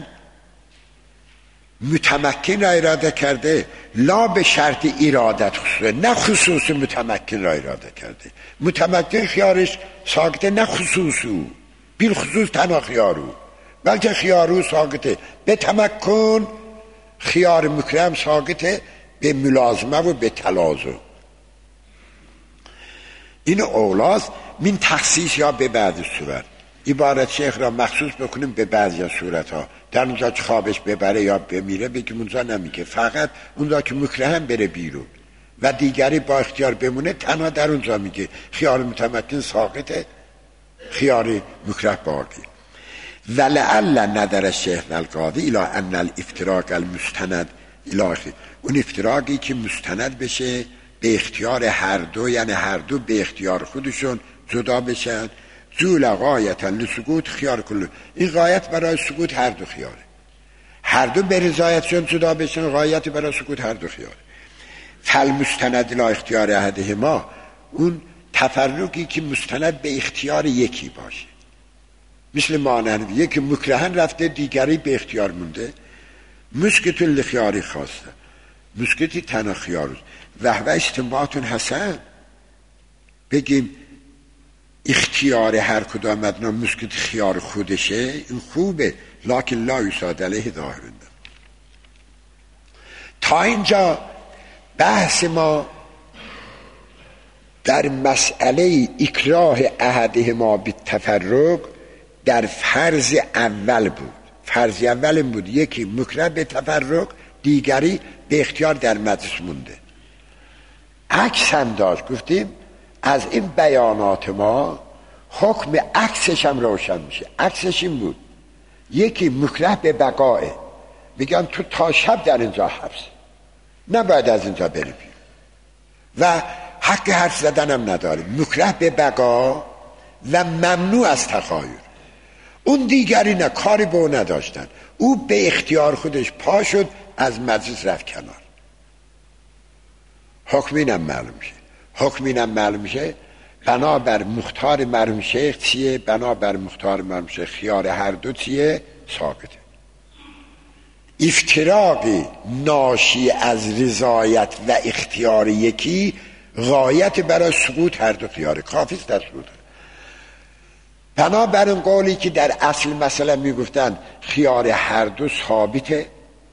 متمکن را اراده کرده، لا به شرط ارادت خصوصه، نه خصوص متمکن را اراده کرده. متمکن خیارش ساقطه، نه خصوصو، بیل خصوص تنها خیارو، بلکه خیارو ساقطه به تمکن، خیار مکرم ساقطه به ملازمه و به تلازم. این اولاست من تخصیص یا به بعض صورت. عبارت شیخ را مخصوص بکنیم به بعضی از صورت ها. در اونجا که خوابش ببره یا بمیره بگیم اونجا نمیگه، فقط اونجا که مکرهم بره بیرون و دیگری با اختیار بمونه تنها در اونجا میگه خیار متمکن ساقطه، خیار مکره باقی. ولعل نظر الشیخ القاضی الی ان الافتراق المستند الی، اون افتراقی که مستند بشه به اختیار هر دو، یعنی هر دو به اختیار خودشون جدا بشن، زول غایتا لسکوت خیار کل، این غایت برای سکوت هر دو خیاره، هر دو به رضایتشون جدا بشن، غایت برای سکوت هر دو خیاره. فالمستند الی اختیار احدهما، اون تفرقی که مستند به اختیار یکی باشه، مثل مانند یکی مکرهن رفته دیگری به اختیار مونده، مسکت لخیاری خواسته، مسکتی تنها خیاروز و اجتماعاتون حسن، بگیم اختیار هر کدام ادنا مسکت خیار خودشه، این خوبه، لکن لا یساد علیه ظاهرون. تا اینجا بحث ما در مسئله اکراه احدهما بالتفرق در فرض اول بود. فرض اول بود یکی مکره به تفرق، دیگری به اختیار در مجلس مونده. عکس هم داشت، گفتیم از این بیانات ما حکم عکسش هم روشن میشه. عکسش این بود یکی مکره به بقاه، میگن تو تا شب در اینجا حبس، نباید از اینجا بری بیرون و حق حرف زدن هم نداری، مکره به بقا و ممنوع از تخایر. اون دیگری نه، کاری به اون نداشتن، او به اختیار خودش پا شد از مجلس رفت کنار. حکم اینم معلوم میشه، حکم اینم معلوم میشه بنابر مختار مرحوم شیخ چیه، بنابر مختار مرحوم شیخ خیار هر دو چیه، ساقطه. افتراقی ناشی از رضایت و اختیار یکی غایت برای سقوط هر دو خیاره، کافیست در سقوط. بنابر اون قولی که در اصل مثلا میگفتن خیار هر دو ثابته،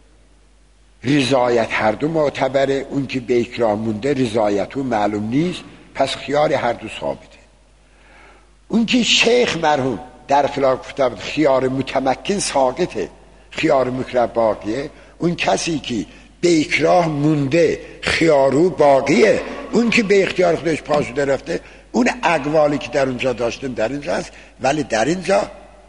رضایت هر دو معتبره، اون که به اکراه مونده رضایتو معلوم نیست، پس خیار هر دو ثابته. اون که شیخ مرحوم در خلاف گفتن خیار متمکن ساقطه، خیار مکره باقیه، اون کسی که به اکراه مونده خیارو باقیه، اون که به اختیار خودش پاشوده رفته، اون اقوالی که در اونجا داشتیم در اینجا هست، ولی در اینجا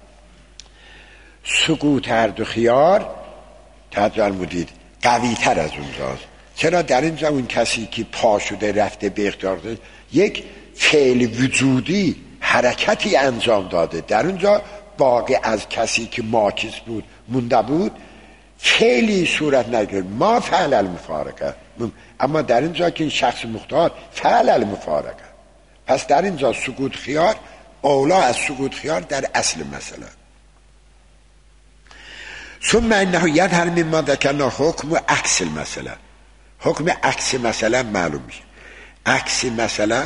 سقوط هر دو خیار تجربه مدید قوی تر از اونجاست. چرا در اینجا اون کسی که پاشوده رفته به اختیار خودش یک فعل وجودی حرکتی انجام داده، در اونجا باقی از کسی که ماکس بود مونده بود فعلی صورت نگرفت، ما فعل المفارقه، اما در اینجا که این شخص مختار فعل المفارقه، پس در اینجا سقوط خیار اولا از سقوط خیار در اصل مسئله. ثم انه یظهر مما ذکرنا حکم عکس المسئله، حکم عکس مسئله معلوم میشه. عکس مسئله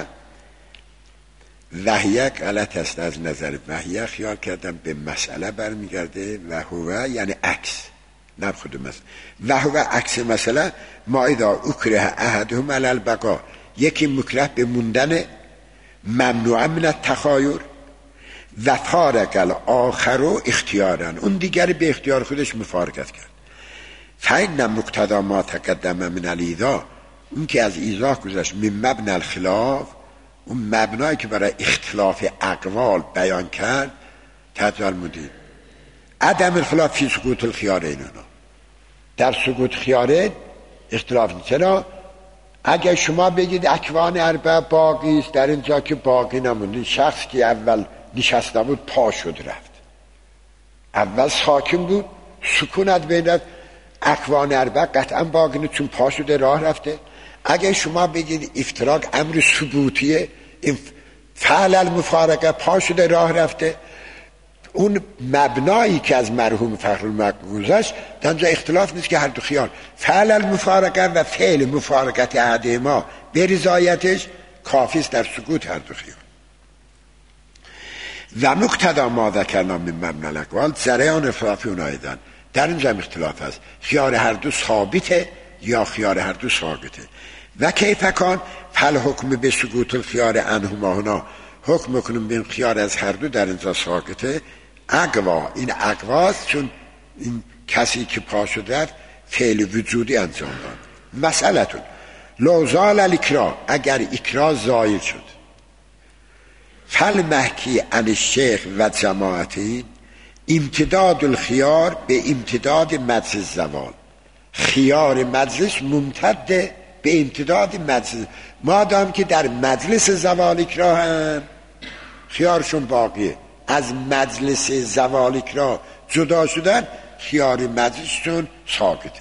وحیه غلط است از نظر وحیه، خیال کردم به مسئله برمیگرده و هو یعنی عکس، نه خود مسئله. و هو عکس مسئله ما اذا اکره احدهم علی البقاء، یکی مکره به موندن ممنوع من التخایر و فارق الاخر اختیارا، اون دیگری به اختیار خودش مفارقت کرد. فإن مقتضی ما تقدم من الیذا، اون که از ایضاح گذشت، من مبنی الخلاف، اون مبنایی که برای اختلاف اقوال بیان کرد، تجال مدید عدم الخلاف فی سقوط الخیارین، در سقوط خیارین اختلاف نیست. چرا؟ اگر شما بگید اکوان اربعه باقی است، در اینجا که باقی نموند، شخص که اول نشسته بود پا شد رفت، اول ساکن بود سکونت بین رفت، اکوان اربعه قطعا باقی نیست چون پا شده راه رفته. اگر شما بگید افتراق امر ثبوتیه، فعل المفارقه پا شده راه رفته، اون مبنایی که از مرحوم فخرالمقام گذشت در اونجا اختلاف نیست که هر دو خیار فعل المفارقه و فعل مفارقت احدهما به رضایتش کافیست در سقوط هر دو خیار. و مقتضی ما ذکرنا من مبنی الاقوال جریان اختلافی اون آیدن، در اینجا اختلاف هست، خیار هر دو ثابته یا خیار هر دو ساقطه. و کیفکان فل حکم به سکوت الخیار عنهما هنا، حکم میکنیم بین خیار از هر دو در اینجا ساکته. اقوا، این اقواست چون این کسی که پا شده فعل وجودی انجام داد. مسئلتون لو زال الاکراه، اگر اکراه زایل شد، فل محکی عن الشیخ و جماعتی امتداد الخیار به امتداد مجلس زوال، خیار مجلس ممتد به امتداد مجلس، مادام که در مجلس زوال اکراه هم خیارشون باقیه، از مجلس زوال اکراه جدا شدن خیار مجلسشون ساکته.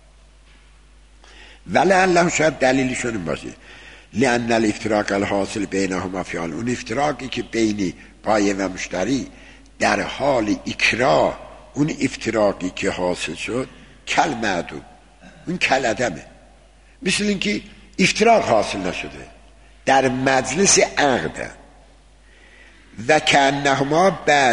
ولی الله شاید دلیلشون این باشه لأن الافتراق الحاصل بینهما فی حال، اون افتراقی که بین بایع و مشتری در حال اکراه، اون افتراقی که حاصل شد کل معدوم، اون کل عدمه، مثل اینکه افتراق حاصل نشده در مجلس عقد. و کانهما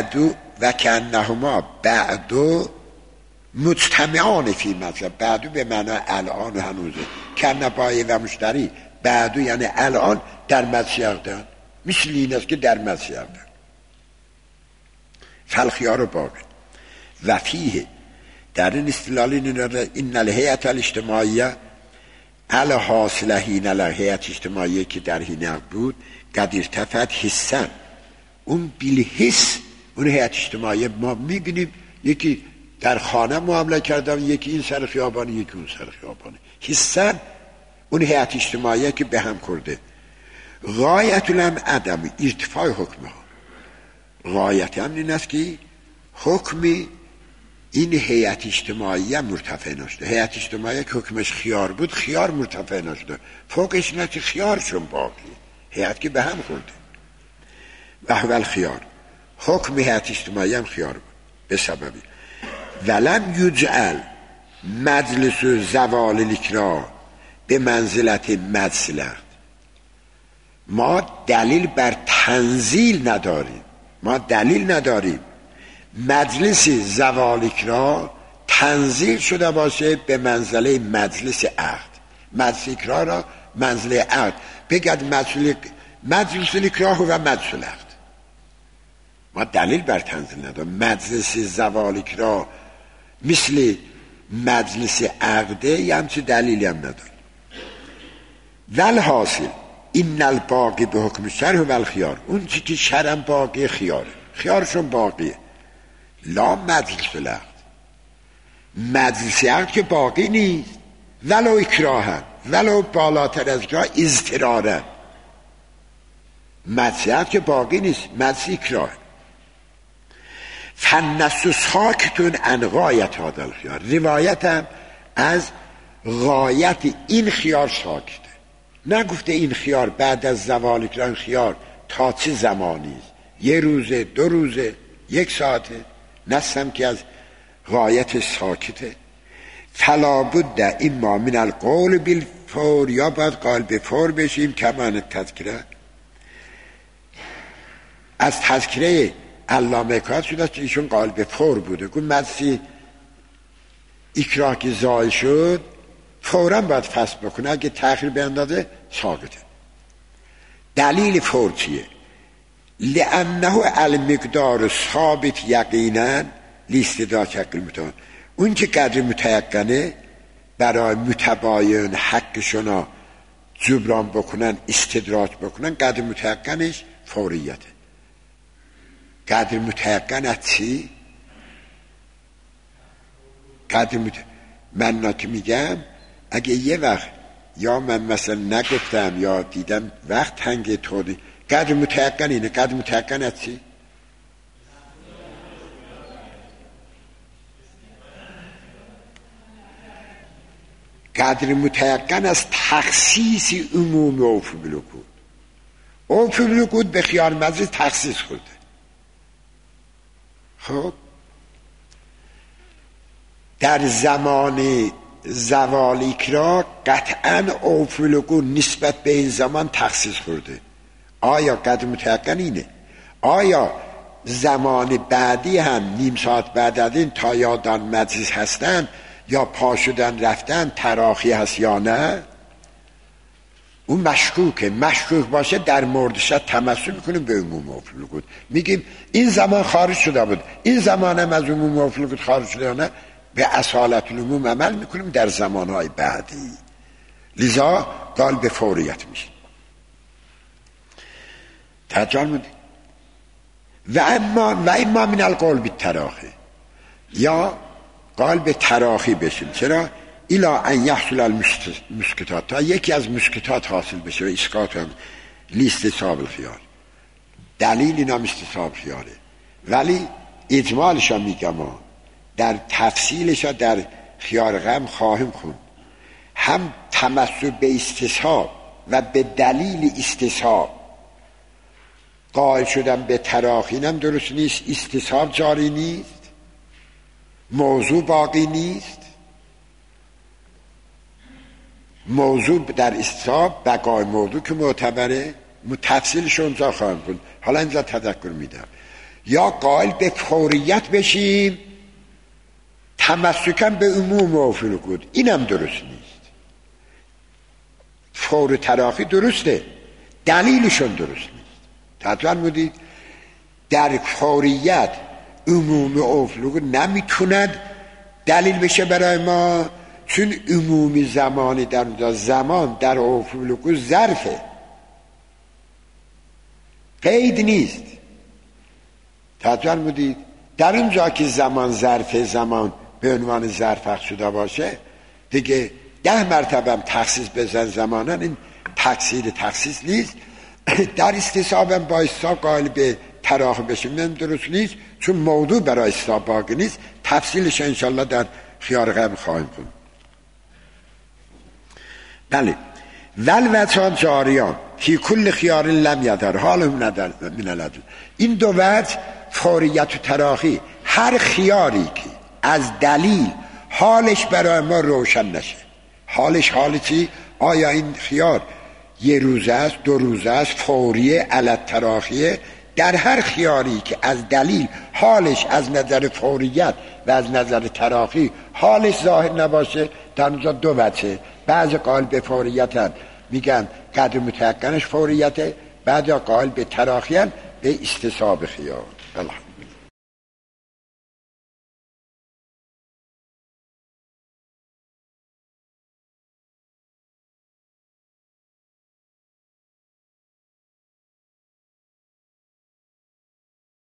بعدو مجتمعان فی مطلب، بعدو به معنی الان و هنوزه، کان بایع و مشتری بعدو یعنی الان در مجلس عقدن، مثل این است که در مجلس عقدن. فالخیار باقی و فیه، در این استدلال این الهیئة الاجتماعیه الحاصله، این الهیئة اجتماعیه که در حین عقد بود قد ارتفعت حسن، اون بالحس، اون هیئت اجتماعیه ما میبینیم یکی در خانه معامله کردن، یکی این سر خیابانی یکی اون سر خیابانی، حسن اون هیئت اجتماعیه که به هم کرده. غایت الامر عدم ارتفاع حکمها، غایت هم این است که حکمی این هیئت اجتماعیه مرتفع نشده، هیئت اجتماعیه که حکمش خیار بود خیار مرتفع نشده، فوقش نه که خیارشون باقی، هیئت که به هم خورده. و هو الخیار، حکم هیئت اجتماعیه هم خیار بود به سببی ولم یجعل مجلس زوال الاکراه به منزلت مجلس. ما دلیل بر تنزیل نداریم، ما دلیل نداریم مجلس زوال اکراه تنزیل شده باشه به منزله مجلس عقد، مجلس اکراه را منزله عقد بگد مجلس اکراه و مجلس عقد. ما دلیل بر تنزیل نداریم، مجلس زوال اکراه مثل مجلس عقده یه همچه دلیلی هم نداریم. ول حاصل این الباقی به حکم شرح و الخیار، اون چی که شرم باقی خیاره، خیارشون باقیه. لا مجلس العقد، مجلس عقد که باقی نیست، ولو اکراهن، ولو بالاتر از اکراه اضطرارن، مجلس عقد که باقی نیست، مجلس اکراه. فالنص ساکتون عن غایت هذا الخیار، روایتم از غایت این خیار ساکته، نگفته این خیار بعد از زوال اکراه خیار تا چه زمانی است، یه روزه، 2 روزه، 1 ساعته، نستم که از غایت ساکته. فلا بد اما من القول بالفور، یا باید قال به فور بشیم کمان تذکره. از تذکره علامه کات شده که ایشون قال به فور بوده، گفت مجلس اکراه که زایل شد فوراً باید فصل بکنه، اگه تأخیر بیندازه ساقطه. دلیل فور چیه؟ لأنه المقدار ثابت یقینا لاستدراک حق المتباین، اون که قدر متیقنه برای متباین حقشون جبران بکنن، استدراک بکنن، قدر متیقنش فوریته. قدر متیقن از چی؟ من که میگم اگه یه وقت یا من مثلا نگفتم یا دیدم وقت تنگ طوری، قدر متیقن اینه. قدر متیقن از چی؟ قدر متیقن از تخصیص عموم اوف بالوقود. اوف بالوقود به خیار مجلس تخصیص خورده. خب در زمان زوال اکراه قطعا اوف بالوقود نسبت به این زمان تخصیص خورده. آیا قدر متیقن اینه؟ آیا زمان بعدی هم نیم ساعت بعد از این تا یادان مجلس هستن یا پا شدن رفتن تراخی هست یا نه؟ اون مشکوک باشه در موردش تمسک میکنیم به عموم مفعول. میگیم این زمان خارج شده بود، این زمان هم از عموم مفعول خارج شده نه، به اصالت العموم عمل میکنیم در زمانهای بعدی. لذا قال به فوریت میشه. تجال مودی و اما من القول بالتراخی، یا قال به تراخی بشیم. چرا؟ الا ان یحصل المسکتات، تا یکی از مسکتات حاصل بشه و اسقاط هم لیستصحاب الخیال. دلیل اینا استصحاب خیاله، ولی اجمالش هم میگم در تفصیلش در خیار غم خواهیم خوند. هم تمسک به استصحاب و به دلیل استصحاب قائل شدن به تراخینم درست نیست. استصحاب جاری نیست، موضوع باقی نیست. موضوع در استصحاب بقای موضوع که معتبره، تفصیلش اونجا خواهم کن، حالا اینجا تذکر میدم. یا قائل به فوریت بشیم تمسکم به عموم مفعول بود، اینم درست نیست. فور تراخی درسته، دلیلشون درست نیست. تطور بودید در فوریت عموم مفعول نمیتوند دلیل بشه برای ما، چون عمومی زمانی در اونجا، زمان در مفعول ظرفه، قید نیست. تطور بودید در اونجا که زمان ظرفه، زمان به عنوان ظرف اخذ شده باشه دیگه 10 مرتبه هم تخصیص بزن زمانن، این تخصیص نیست. در استصحاب هم با استصحاب قائل به تراخی بشیم درست نیست، چون موضوع برای استصحاب باقی نیست. تفصیلش انشالله در خیار غم خواهیم کن. بله. والوجهان جاریان فی کل خیار لم یدر حال من العدل. این دو وجه فوریت و تراخی، هر خیاری که از دلیل حالش برای ما روشن نشه. حال چی؟ آیا این خیار 1 روزه است، 2 روزه است، فوریه، علت تراخیه؟ در هر خیاری که از دلیل حالش از نظر فوریت و از نظر تراخی حالش ظاهر نباشه، در اونجا 2 وجه. بعضی قائل به فوریت هم میگن قدر متیقنش فوریته، بعضی قائل به تراخی هم به استصحاب خیار.